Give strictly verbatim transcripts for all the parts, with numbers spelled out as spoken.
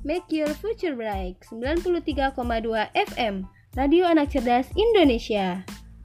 Make your future bright. sembilan puluh tiga koma dua F M Radio Anak Cerdas Indonesia.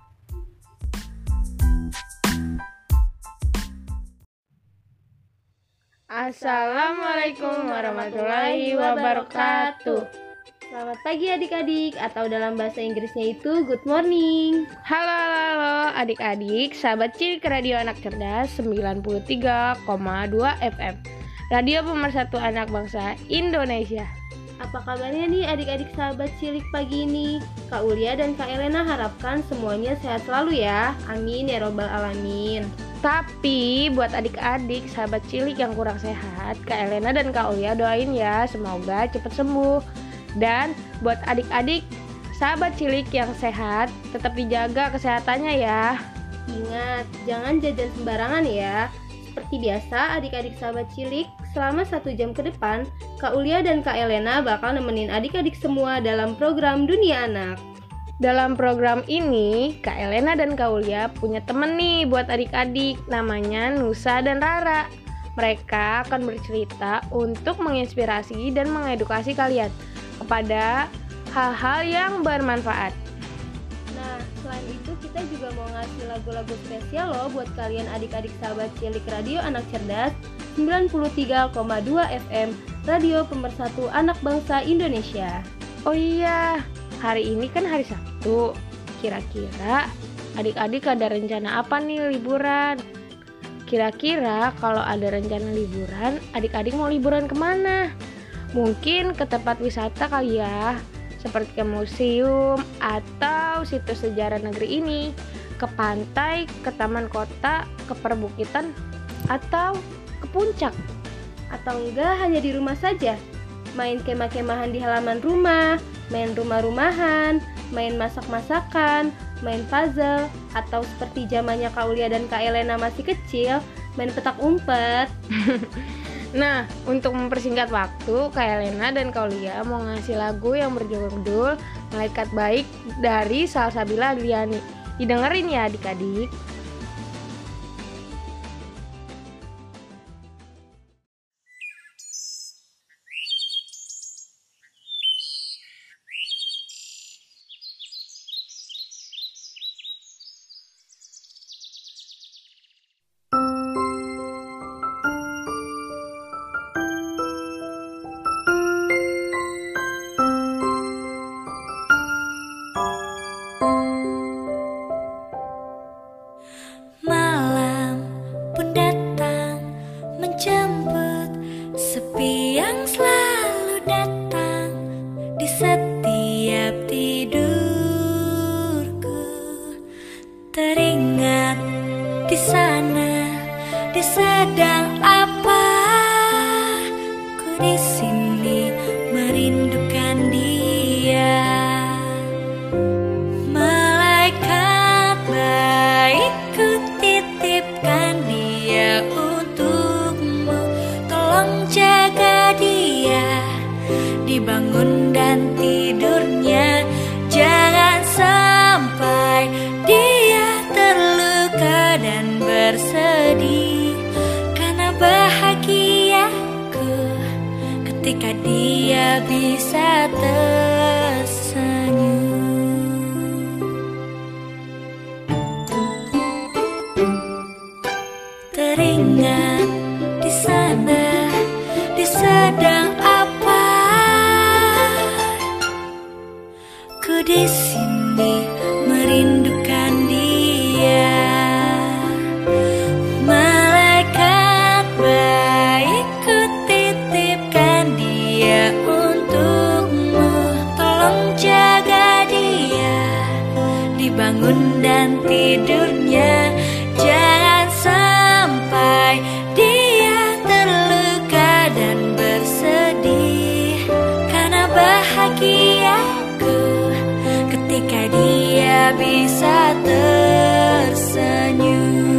Assalamualaikum warahmatullahi wabarakatuh. Selamat pagi adik-adik, atau dalam bahasa Inggrisnya itu good morning. Halo halo, halo adik-adik, sahabat cilik Radio Anak Cerdas sembilan puluh tiga koma dua F M Radio Pemersatu Anak Bangsa Indonesia. Apa kabarnya nih adik-adik sahabat cilik pagi ini? Kak Ulia dan Kak Elena harapkan semuanya sehat selalu ya. Amin ya robbal alamin. Tapi buat adik-adik sahabat cilik yang kurang sehat, Kak Elena dan Kak Ulia doain ya semoga cepat sembuh. Dan buat adik-adik sahabat cilik yang sehat, tetap dijaga kesehatannya ya. Ingat, jangan jajan sembarangan ya. Seperti biasa, adik-adik sahabat cilik, selama satu jam ke depan, Kak Ulia dan Kak Elena bakal nemenin adik-adik semua dalam program Dunia Anak. Dalam program ini, Kak Elena dan Kak Ulia punya temen nih buat adik-adik, namanya Nusa dan Rara. Mereka akan bercerita untuk menginspirasi dan mengedukasi kalian kepada hal-hal yang bermanfaat. Nah, selain itu kita juga mau ngasih lagu-lagu spesial loh buat kalian adik-adik sahabat cilik Radio Anak Cerdas sembilan puluh tiga koma dua F M Radio Pemersatu Anak Bangsa Indonesia. Oh iya, hari ini kan hari Sabtu. Kira-kira adik-adik ada rencana apa nih liburan? Kira-kira kalau ada rencana liburan, adik-adik mau liburan kemana? Mungkin ke tempat wisata kali ya, seperti ke museum atau situs sejarah negeri ini, ke pantai, ke taman kota, ke perbukitan, atau ke puncak. Atau enggak hanya di rumah saja, main kemah-kemahan di halaman rumah, main rumah-rumahan, main masak-masakan, main puzzle, atau seperti zamannya Kak Ulia dan Kak Elena masih kecil, main petak umpet. Nah, untuk mempersingkat waktu, Kak Elena dan Kak Ulia mau ngasih lagu yang berjudul Malaikat Baik dari Salsabila Adriani. Didengerin ya adik-adik. Dibangun dan tidurnya, jangan sampai dia terluka dan bersedih. Karena bahagiaku ketika dia bisa tersenyum. Teringat di sana, di sedang di sini merindukan dia. Malaikat baik ku titipkan dia untukmu. Tolong jaga dia, dibangun dan tidurnya, jangan sampai dia terluka dan bersedih. Karena bahagia ketika dia bisa tersenyum.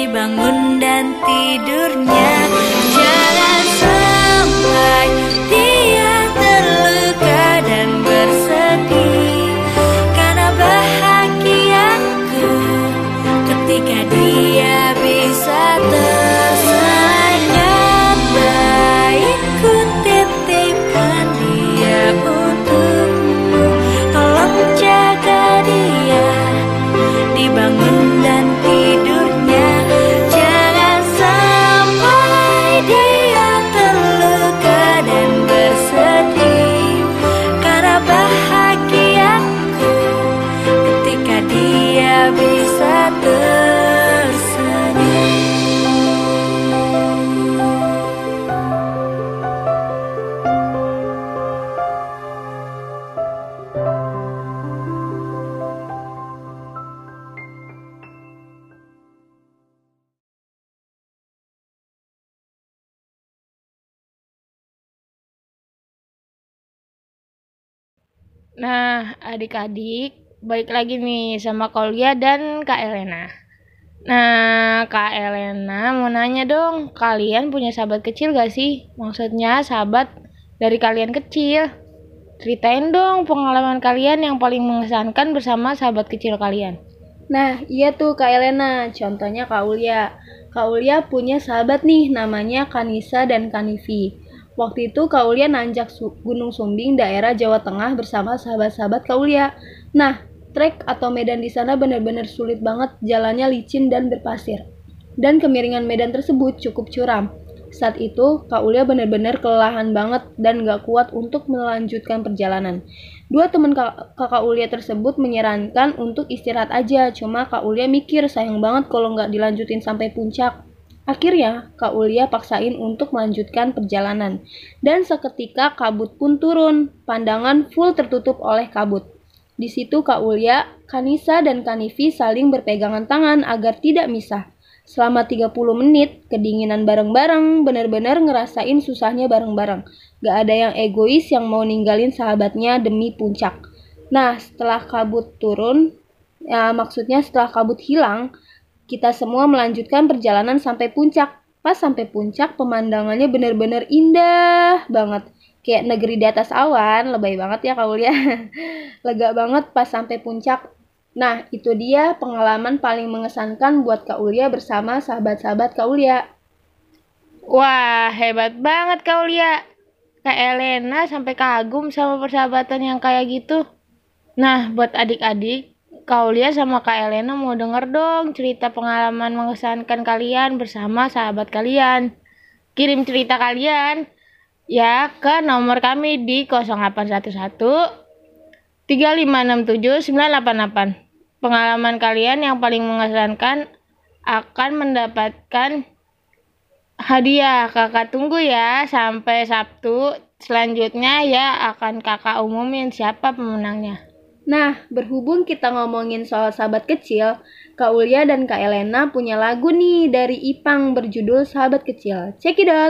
dibangun dan tidurnya. Jangan sampai dia terluka dan bersedih karena bahagiaku ketika dia bisa tersangat baik ku titipkan dia untukmu. Tolong jaga dia, dibangun dan tidurnya. Jangan sampai dia terluka dan bersedih karena bahagiaku ketika dia bisa tersenyum. Nah, adik-adik, balik lagi nih sama Kaulia dan Kak Elena. Nah, Kak Elena mau nanya dong, kalian punya sahabat kecil gak sih? Maksudnya sahabat dari kalian kecil. Ceritain dong pengalaman kalian yang paling mengesankan bersama sahabat kecil kalian. Nah, iya tuh Kak Elena, contohnya Kak Ulia. Kak Ulia punya sahabat nih, namanya Kanisa dan Kanifi. Waktu itu Kak Ulia nanjak Gunung Sumbing daerah Jawa Tengah bersama sahabat-sahabat Kak Ulia. Nah, trek atau medan di sana benar-benar sulit banget, jalannya licin dan berpasir. Dan kemiringan medan tersebut cukup curam. Saat itu Kak Ulia benar-benar kelelahan banget dan gak kuat untuk melanjutkan perjalanan. Dua teman Kakak Ulia tersebut menyarankan untuk istirahat aja, cuma Kak Ulia mikir sayang banget kalau gak dilanjutin sampai puncak. Akhirnya, Kak Ulia paksain untuk melanjutkan perjalanan. Dan seketika kabut pun turun, pandangan full tertutup oleh kabut. Di situ Kak Ulia, Kanisa, dan Kanifi saling berpegangan tangan agar tidak misah. Selama tiga puluh menit, kedinginan bareng-bareng, benar-benar ngerasain susahnya bareng-bareng. Gak ada yang egois yang mau ninggalin sahabatnya demi puncak. Nah, setelah kabut turun, ya maksudnya setelah kabut hilang, kita semua melanjutkan perjalanan sampai puncak. Pas sampai puncak, pemandangannya benar-benar indah banget. Kayak negeri di atas awan, lebay banget ya Kak Ulia. Lega banget pas sampai puncak. Nah, itu dia pengalaman paling mengesankan buat Kak Ulia bersama sahabat-sahabat Kak Ulia. Wah, hebat banget Kak Ulia. Kak Elena sampai kagum sama persahabatan yang kayak gitu. Nah, buat adik-adik, Kak Ulia sama Kak Elena mau denger dong cerita pengalaman mengesankan kalian bersama sahabat kalian. Kirim cerita kalian ya ke nomor kami di nol delapan satu satu tiga lima enam tujuh sembilan delapan delapan. Pengalaman kalian yang paling mengesankan akan mendapatkan hadiah. Kakak tunggu ya sampai Sabtu selanjutnya ya, akan kakak umumin siapa pemenangnya. Nah, berhubung kita ngomongin soal sahabat kecil, Kak Ulia dan Kak Elena punya lagu nih dari Ipang berjudul Sahabat Kecil. Check it out!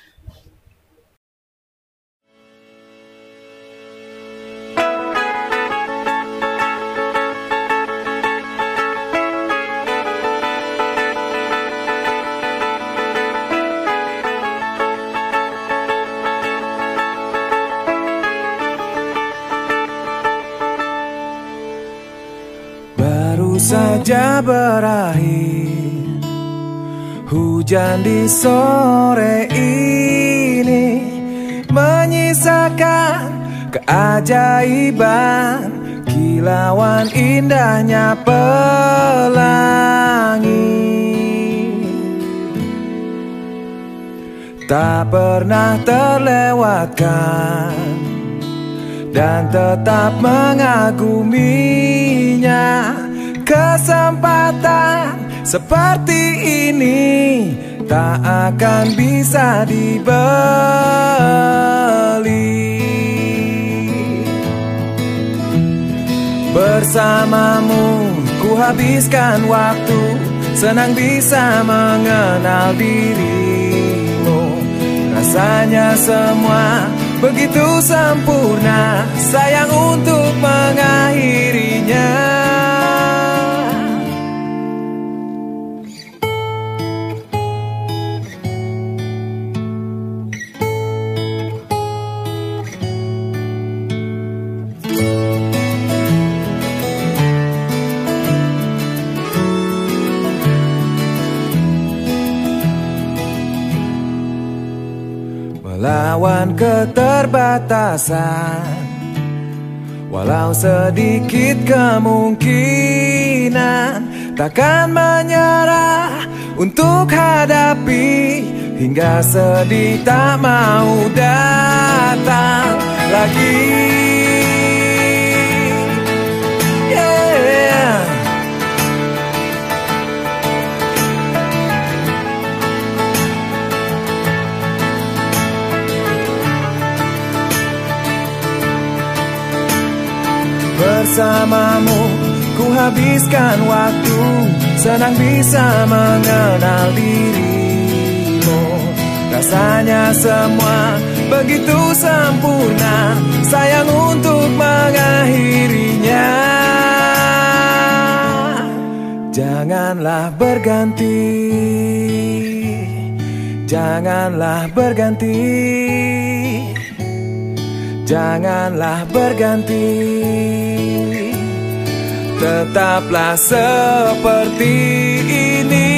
Saja berakhir hujan di sore ini, menyisakan keajaiban kilauan indahnya pelangi. Tak pernah terlewatkan dan tetap mengaguminya. Kesempatan seperti ini tak akan bisa dibeli. Bersamamu ku habiskan waktu, senang bisa mengenal dirimu. Rasanya semua begitu sempurna, sayang untuk mengakhirinya. melawan keterbatasan. Walau sedikit kemungkinan, takkan menyerah untuk hadapi, hingga sedih tak mau datang lagi. Yeah. Bersamamu ku habiskan waktu, senang bisa mengenal dirimu. Rasanya semua begitu sempurna, sayang untuk mengakhirinya. Janganlah berganti, janganlah berganti, janganlah berganti. Tetaplah seperti ini.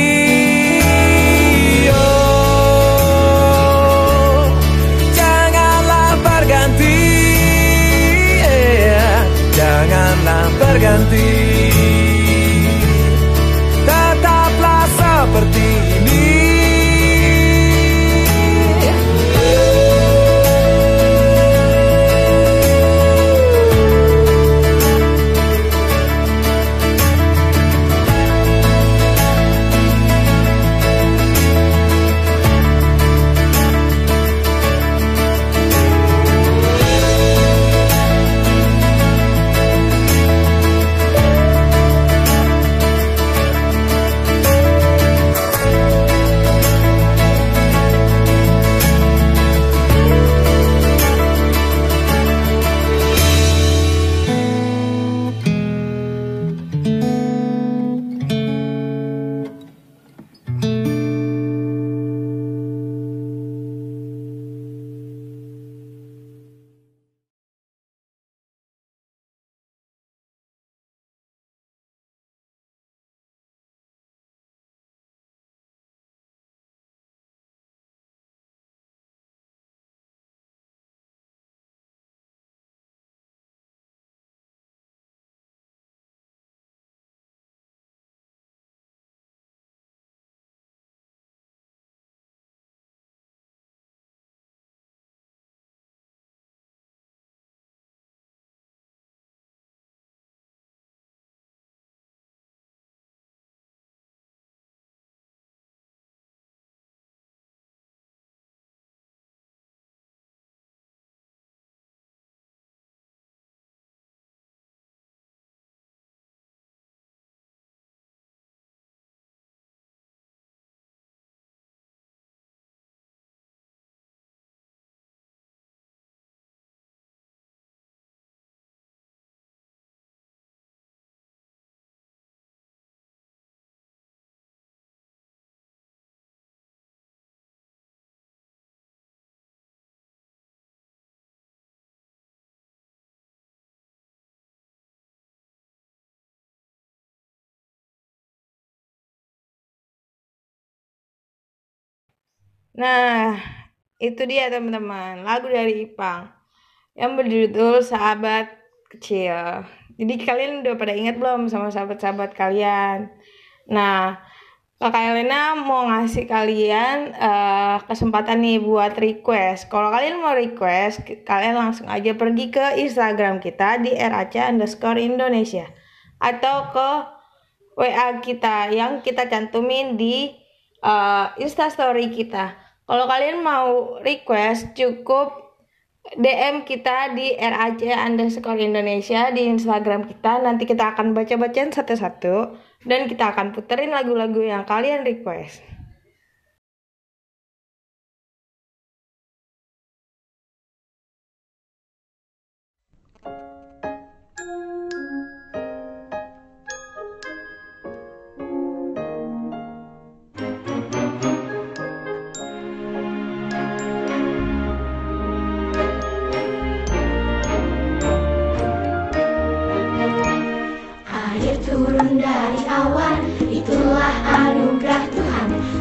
Oh, janganlah berganti, yeah. Janganlah berganti. Tetaplah seperti ini. Nah, itu dia teman-teman, lagu dari Ipang yang berjudul Sahabat Kecil. Jadi kalian udah pada ingat belum sama sahabat-sahabat kalian? Nah, Kakak Elena mau ngasih kalian uh, kesempatan nih buat request. Kalau kalian mau request, kalian langsung aja pergi ke Instagram kita di r a c underscore Indonesia atau ke W A kita yang kita cantumin di uh, Instastory kita. Kalau kalian mau request, cukup D M kita di R A C underscore Indonesia di Instagram kita. Nanti kita akan baca-bacain satu-satu dan kita akan puterin lagu-lagu yang kalian request. Turun dari awan, itulah anugerah Tuhan.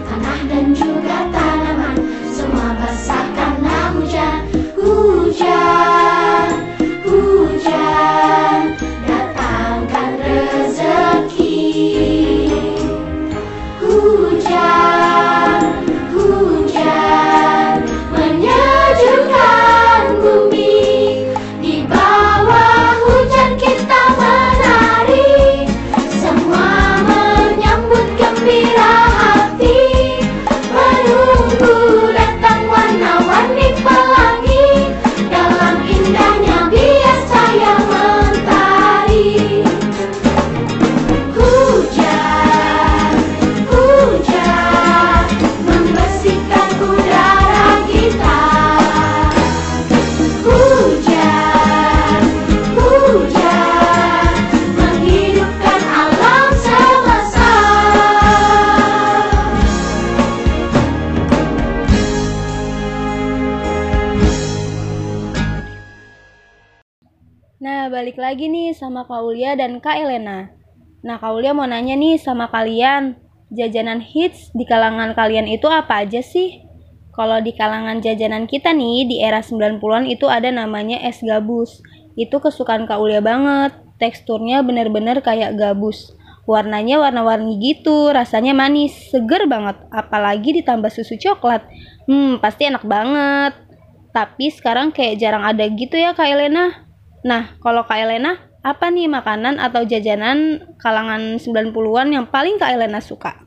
balik lagi nih sama Kak Ulia dan Kak Elena. Nah, Kak Ulia mau nanya nih sama kalian, jajanan hits di kalangan kalian itu apa aja sih? Kalau di kalangan jajanan kita nih, di era sembilan puluhan itu ada namanya es gabus. Itu kesukaan Kak Ulia banget, teksturnya bener-bener kayak gabus. Warnanya warna-warni gitu, rasanya manis, seger banget, apalagi ditambah susu coklat. Hmm, pasti enak banget. Tapi sekarang kayak jarang ada gitu ya Kak Elena. Nah, kalau Kak Elena, apa nih makanan atau jajanan kalangan sembilan puluhan yang paling Kak Elena suka?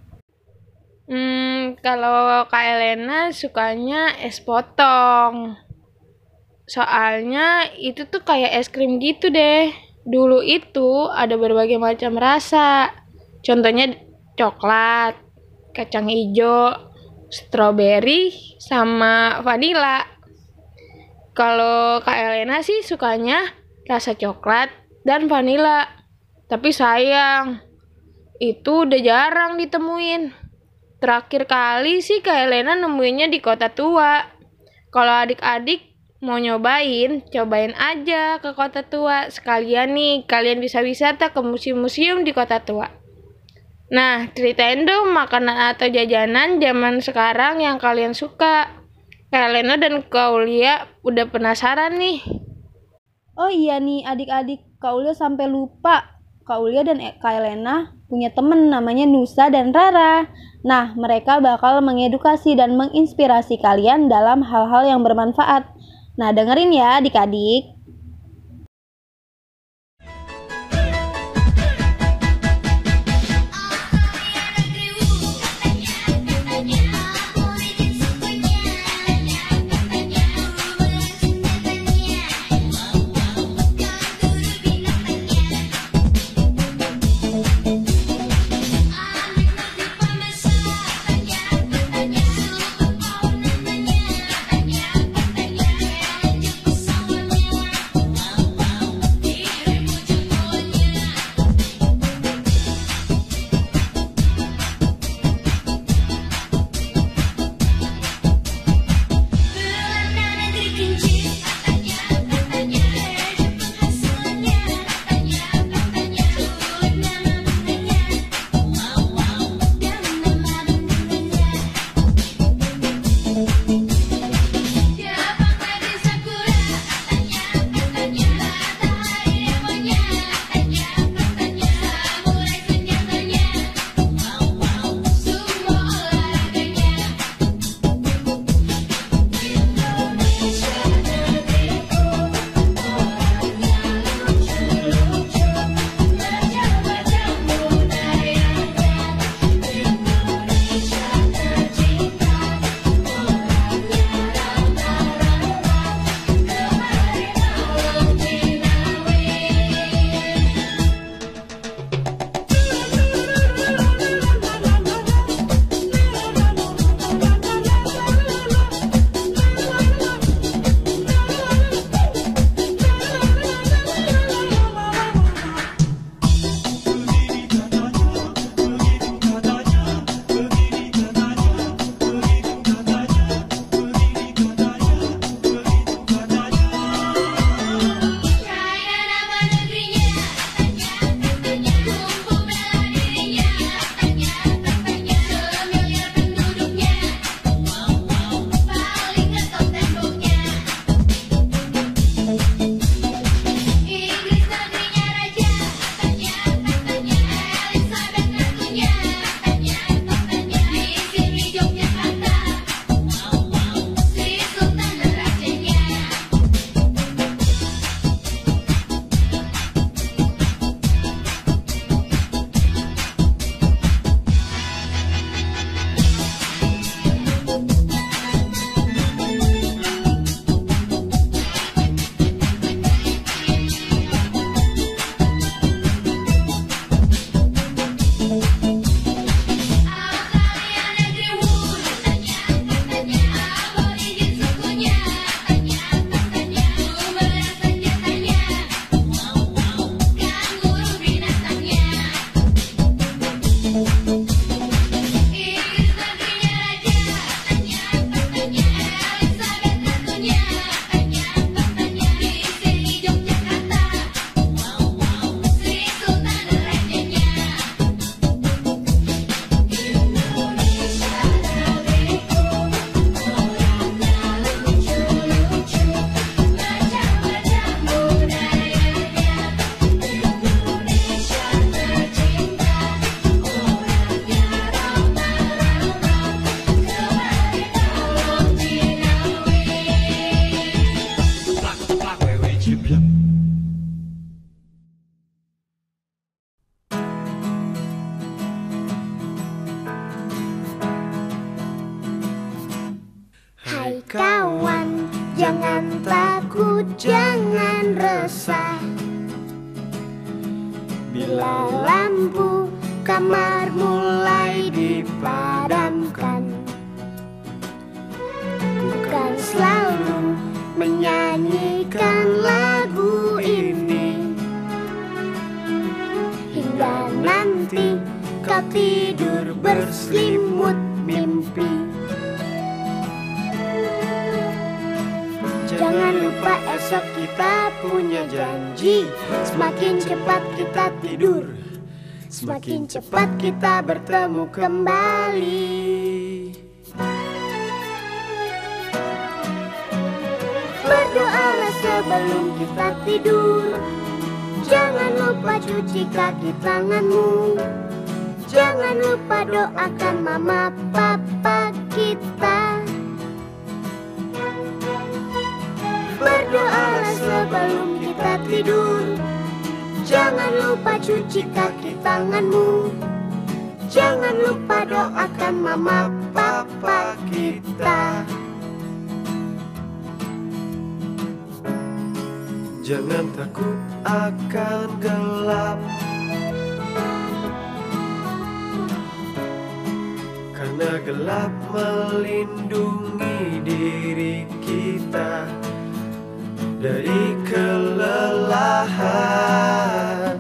Hmm, kalau Kak Elena sukanya es potong. Soalnya itu tuh kayak es krim gitu deh. Dulu itu ada berbagai macam rasa. Contohnya coklat, kacang hijau, stroberi, sama vanila. Kalau Kak Elena sih sukanya rasa coklat dan vanila. Tapi sayang, itu udah jarang ditemuin. Terakhir kali sih Kak Elena nemuinnya di Kota Tua. Kalau adik-adik mau nyobain, cobain aja ke Kota Tua. Sekalian nih, kalian bisa wisata ke museum-museum di Kota Tua. Nah, ceritain dong makanan atau jajanan zaman sekarang yang kalian suka. Kak Elena dan Kak Ulia udah penasaran nih. Oh iya nih adik-adik, Kak Ulia sampai lupa. Kak Ulia dan Kak Elena punya temen namanya Nusa dan Rara. Nah, mereka bakal mengedukasi dan menginspirasi kalian dalam hal-hal yang bermanfaat. Nah, dengerin ya adik-adik. resah bila lampu kamar mulai dipadamkan. Bukan selalu menyanyikan lagu ini hingga nanti kau tidur berselimut mimpi. Jangan lupa esok kita punya janji. Semakin cepat kita tidur, semakin cepat kita bertemu kembali. Berdoalah sebelum kita tidur. Jangan lupa cuci kaki tanganmu. Jangan lupa doakan mama papa kita. Berdoalah sebelum kita tidur. Jangan lupa cuci kaki tanganmu. Jangan lupa doakan mama papa kita. Jangan takut akan gelap, karena gelap melindungi diri kita dari kelelahan.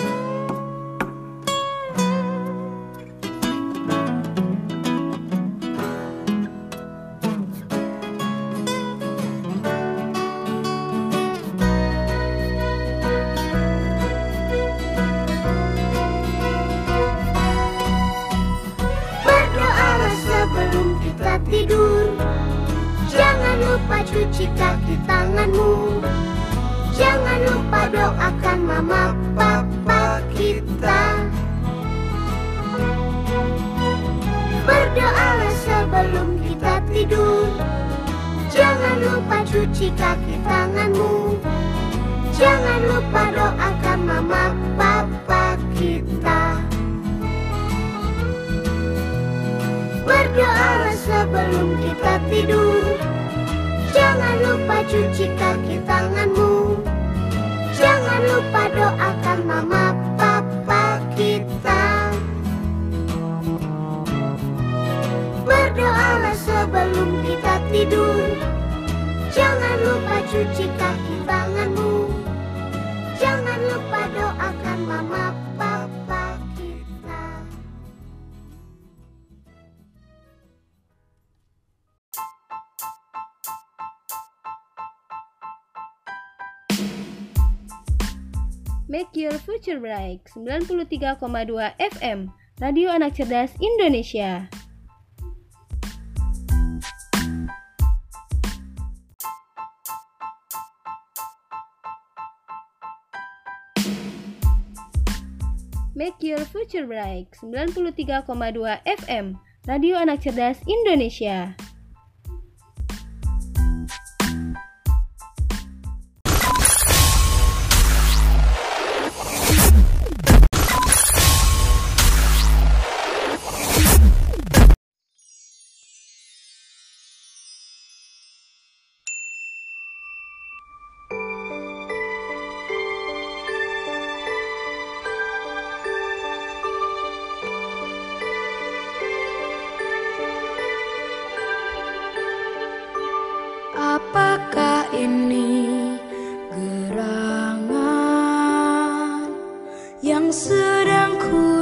Tidur. Jangan lupa cuci kaki tanganmu. Jangan lupa doakan mama papa kita. Berdoalah sebelum kita tidur. Jangan lupa cuci kaki tanganmu. Jangan lupa doakan mama papa kita. Berdoalah sebelum kita tidur. Jangan lupa cuci kaki tanganmu. Jangan lupa doakan mama papa kita. Berdoalah sebelum kita tidur. Jangan lupa cuci kaki tanganmu. Jangan lupa doakan mama papa kita. Make your future bright, sembilan puluh tiga koma dua F M, Radio Anak Cerdas Indonesia. Make your future bright, sembilan puluh tiga koma dua F M, Radio Anak Cerdas Indonesia. Apakah ini gerangan yang sedang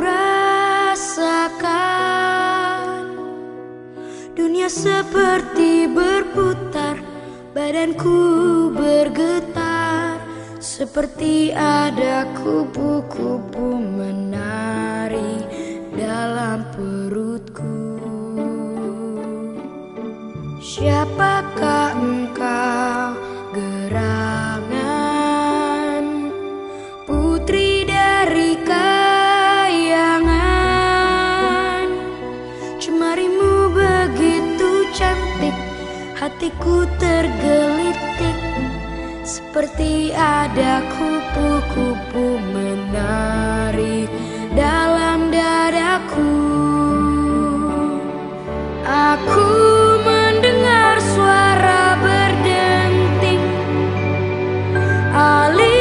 kurasakan? Dunia seperti berputar, badanku bergetar, seperti ada kupu-kupu menari dalam perutku. Siapakah engkau, gerangan, putri dari kayangan? Cemarimu begitu cantik, hatiku tergelitik, seperti ada kupu-kupu menari dalam dadaku. Aku mendengar suara berdenting, alih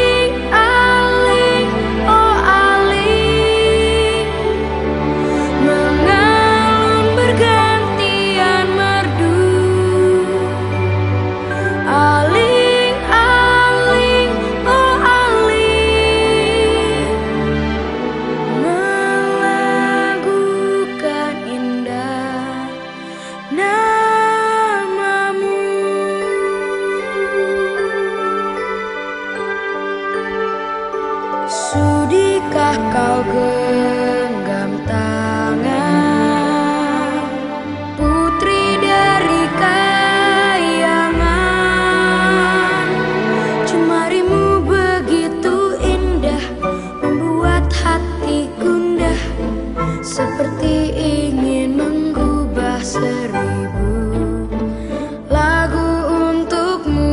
namamu. Sudikah kau genggam tangan putri dari kayangan? Jemarimu begitu indah, membuat hati gundah, seperti ingin mengubah seribu lagu untukmu.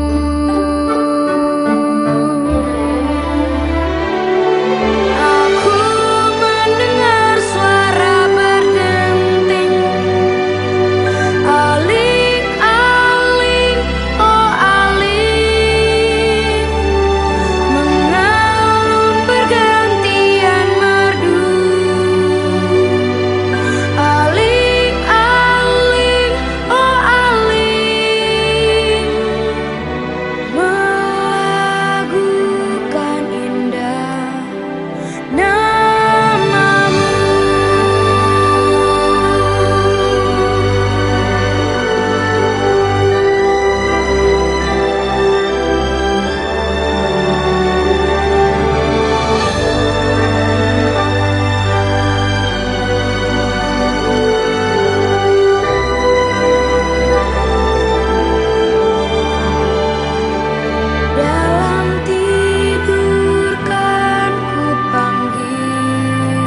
Aku mendengar suara berdenting, aling-aling, oh aling, mengalun pergantian merdu. Aling-aling, oh aling, melagukan indah namamu. Dalam tidur kan ku panggil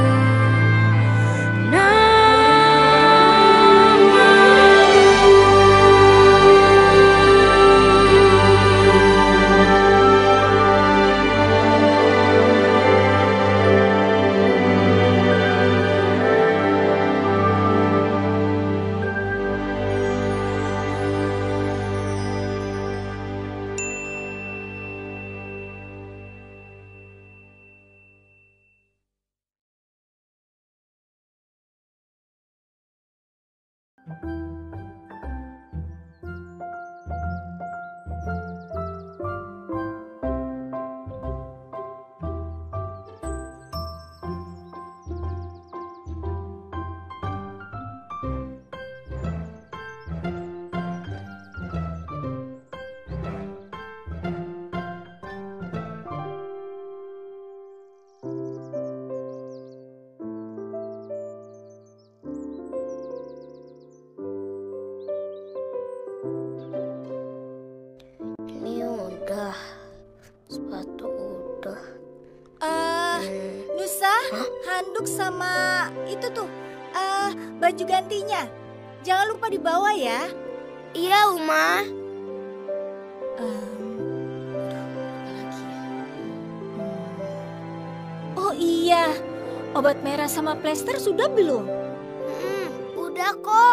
Ini udah, sepatu udah. Eh, Nusa, handuk sama itu tuh, eh baju gantinya. Jangan lupa dibawa ya. Iya, Uma. Em, apa lagi ya? Hmm. Oh iya, obat merah sama plester sudah belum? Hmm, udah kok.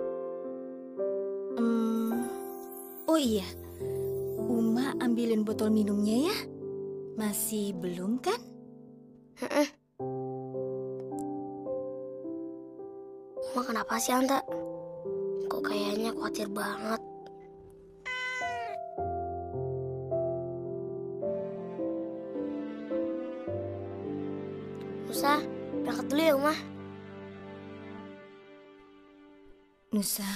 Hmm. Oh iya, Uma ambilin botol minumnya ya. Masih belum kan? Uma kenapa sih, Anta? Kok kayaknya khawatir banget. Nusa, berangkat dulu ya, Uma. Nusa.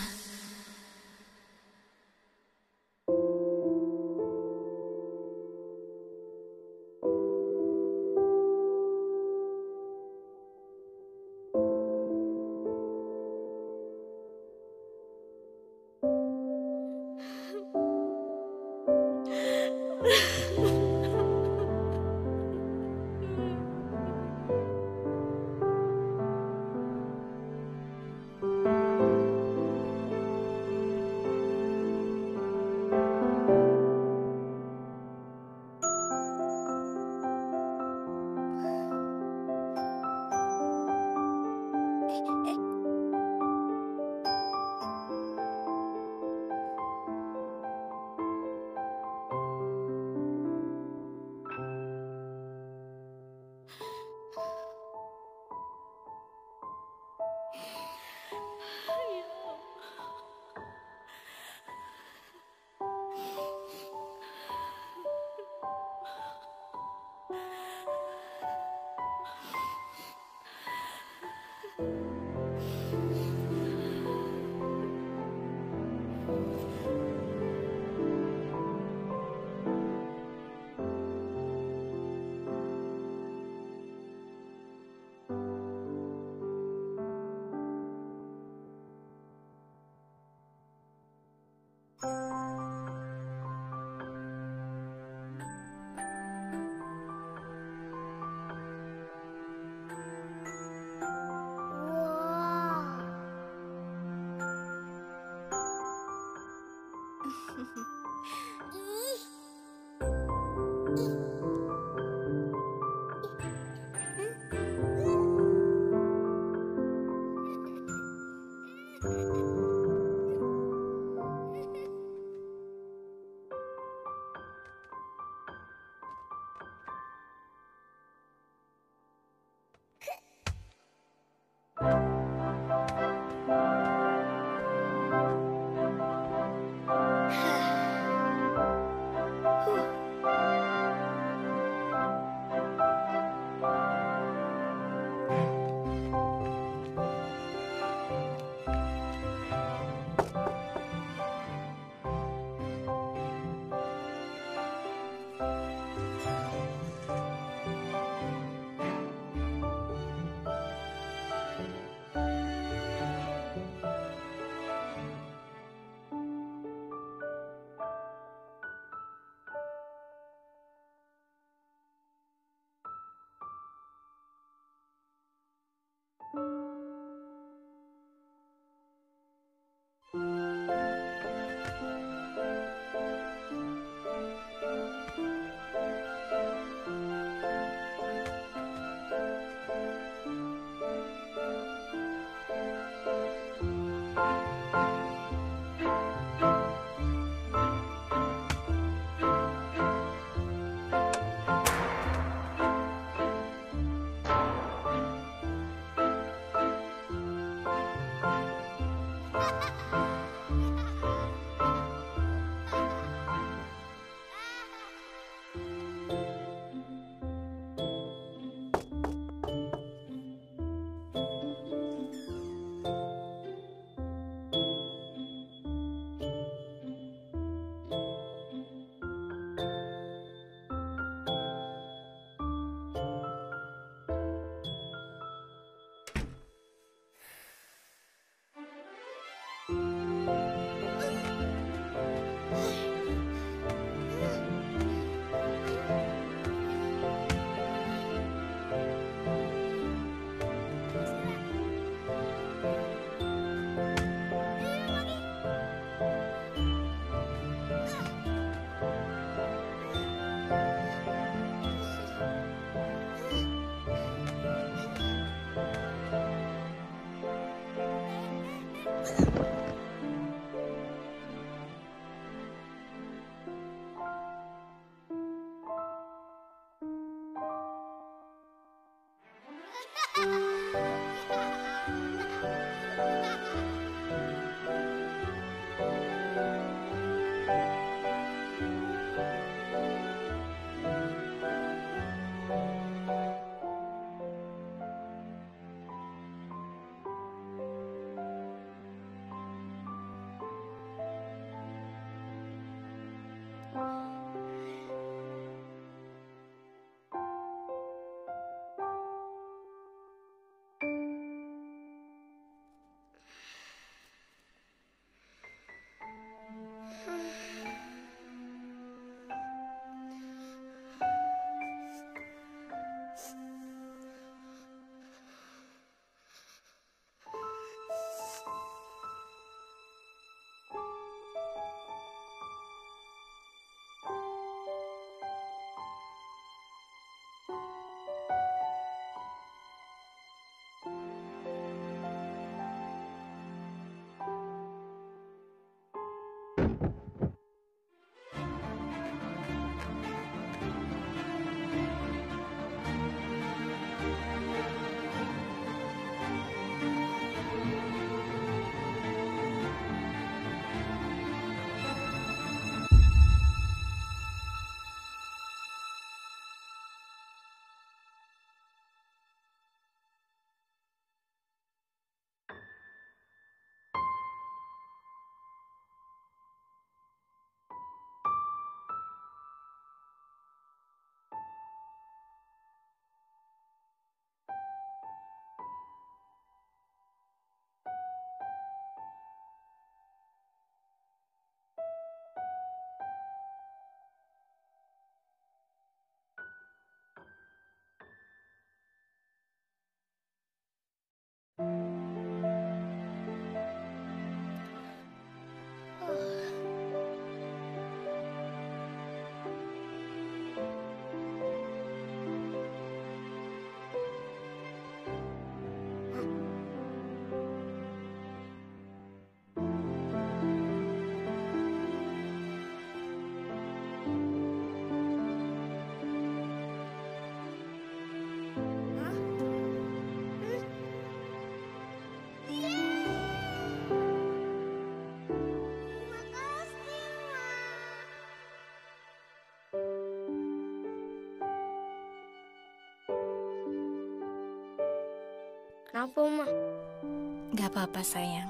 Kenapa, Uma? Gak apa-apa sayang.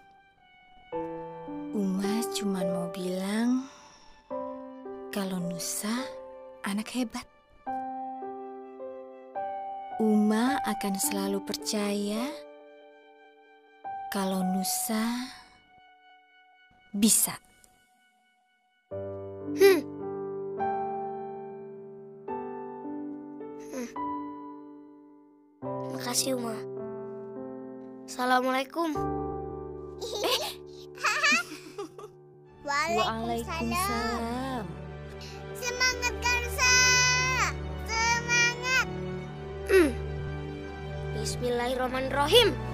Uma cuma mau bilang kalau Nusa anak hebat. Uma akan selalu percaya kalau Nusa bisa. Hmm. Hmm. Makasih, Uma. Assalamualaikum. Waalaikumsalam. Semangat, Karsa. Semangat. Hmm. Bismillahirrahmanirrahim.